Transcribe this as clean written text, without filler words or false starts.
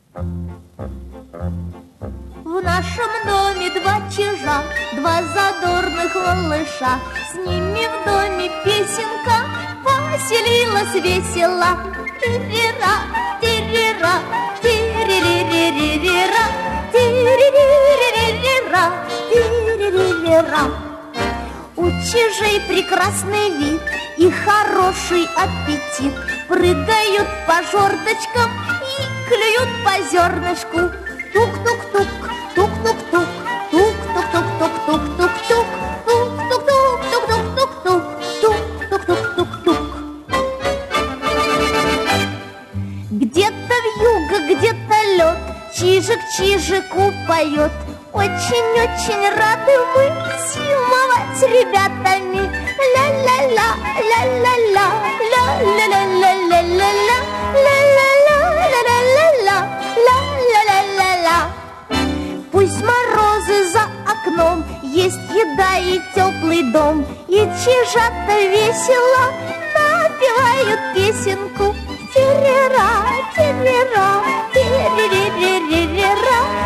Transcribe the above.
В нашем доме два чижа, два задорных малыша. С ними в доме песенка поселилась весело. Тирира, тирира, тиририририра, тиририририра, тириририра. У чижей прекрасный вид и хороший аппетит. Прыгают по жердочкам и клюют по зернышку. Тук-тук-тук, тук-тук-тук, тук-тук-тук-тук-тук-тук-тук, тук-тук-тук-тук-тук-тук, тук-тук-тук-тук-тук. Где-то вьюга, где-то лед, чижик чижику поет. Очень-очень рады мы зимовать ребятами. Ля-ля-ля, ля-ля-ля, ля-ля-ля-ля-ля-ля-ля, ля-ля-ля-ля-ля-ля, ля-ля-ля-ля-ля. Пусть морозы за окном, есть еда и теплый дом, и чижата весело напевают песенку. Тирира, тирира, тиририририра.